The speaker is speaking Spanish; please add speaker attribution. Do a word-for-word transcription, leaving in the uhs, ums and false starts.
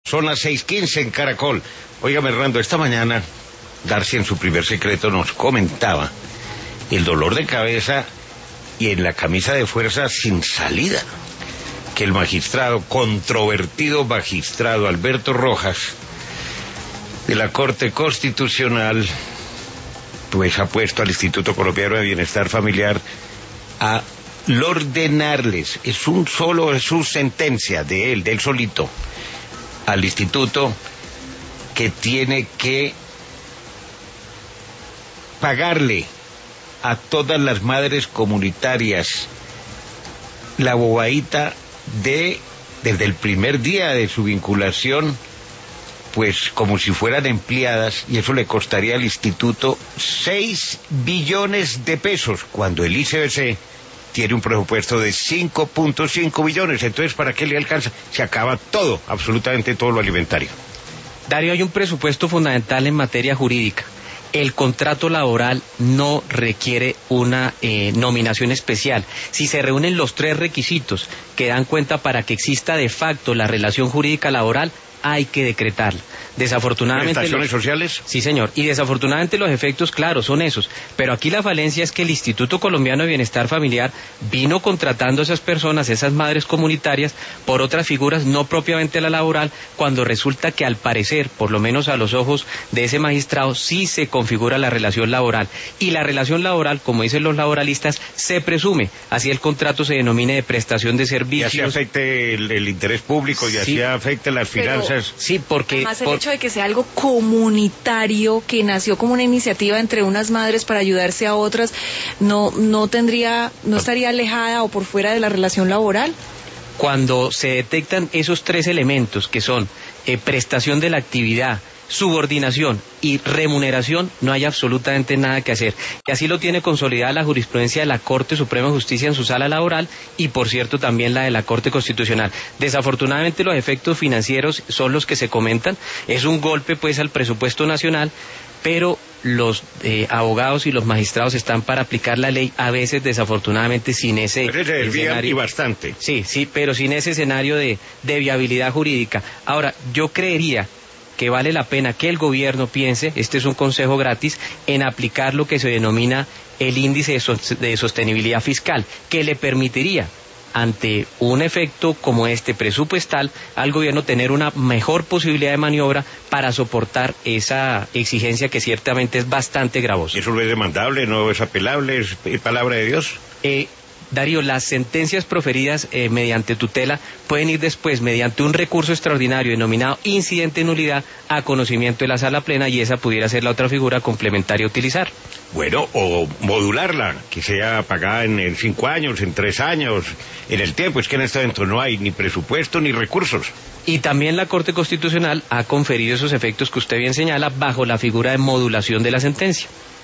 Speaker 1: Son las seis quince en Caracol. Óigame, Hernando, esta mañana Darcy en su primer secreto nos comentaba el dolor de cabeza y en la camisa de fuerza sin salida que el magistrado, controvertido magistrado Alberto Rojas de la Corte Constitucional, pues ha puesto al Instituto Colombiano de Bienestar Familiar a ordenarles, es un solo, es su sentencia de él, de él solito, al instituto, que tiene que pagarle a todas las madres comunitarias la bobadita de, desde el primer día de su vinculación, pues como si fueran empleadas, y eso le costaría al instituto seis billones de pesos, cuando el I C B C tiene un presupuesto de cinco punto cinco billones. Entonces, ¿para qué le alcanza? Se acaba todo, absolutamente todo lo alimentario.
Speaker 2: Darío, hay un presupuesto fundamental en materia jurídica. El contrato laboral no requiere una eh, nominación especial. Si se reúnen los tres requisitos que dan cuenta para que exista de facto la relación jurídica laboral, hay que decretarla. Desafortunadamente...
Speaker 1: ¿Prestaciones
Speaker 2: los...
Speaker 1: sociales?
Speaker 2: Sí, señor. Y desafortunadamente los efectos, claro, son esos. Pero aquí la falencia es que el Instituto Colombiano de Bienestar Familiar vino contratando a esas personas, esas madres comunitarias, por otras figuras, no propiamente la laboral, cuando resulta que al parecer, por lo menos a los ojos de ese magistrado, sí se configura la relación laboral. Y la relación laboral, como dicen los laboralistas, se presume. Así el contrato se denomine de prestación de servicios.
Speaker 1: Y así afecte el, el interés público, y sí, así afecte las finanzas. Pero,
Speaker 2: sí, porque...
Speaker 3: Además el
Speaker 2: por...
Speaker 3: hecho de que sea algo comunitario, que nació como una iniciativa entre unas madres para ayudarse a otras, no, no tendría, no estaría alejada o por fuera de la relación laboral.
Speaker 2: Cuando se detectan esos tres elementos, que son eh, prestación de la actividad, subordinación y remuneración, no hay absolutamente nada que hacer. Y así lo tiene consolidada la jurisprudencia de la Corte Suprema de Justicia en su sala laboral, y por cierto también la de la Corte Constitucional. Desafortunadamente los efectos financieros son los que se comentan. Es un golpe pues al presupuesto nacional, pero los eh, abogados y los magistrados están para aplicar la ley, a veces desafortunadamente sin ese
Speaker 1: pero se escenario. Y bastante.
Speaker 2: Sí, sí, pero sin ese escenario de, de viabilidad jurídica. Ahora, yo creería que vale la pena que el gobierno piense, este es un consejo gratis, en aplicar lo que se denomina el índice de, so de sostenibilidad fiscal, que le permitiría, ante un efecto como este presupuestal, al gobierno tener una mejor posibilidad de maniobra para soportar esa exigencia que ciertamente es bastante gravosa.
Speaker 1: ¿Eso no es demandable, no es apelable, es palabra de Dios?
Speaker 2: Eh... Darío, las sentencias proferidas eh, mediante tutela pueden ir después, mediante un recurso extraordinario denominado incidente de nulidad, a conocimiento de la sala plena, y esa pudiera ser la otra figura complementaria a utilizar.
Speaker 1: Bueno, o modularla, que sea pagada en, en cinco años, en tres años, en el tiempo. Es que en este momento no hay ni presupuesto ni recursos.
Speaker 2: Y también la Corte Constitucional ha conferido esos efectos que usted bien señala bajo la figura de modulación de la sentencia.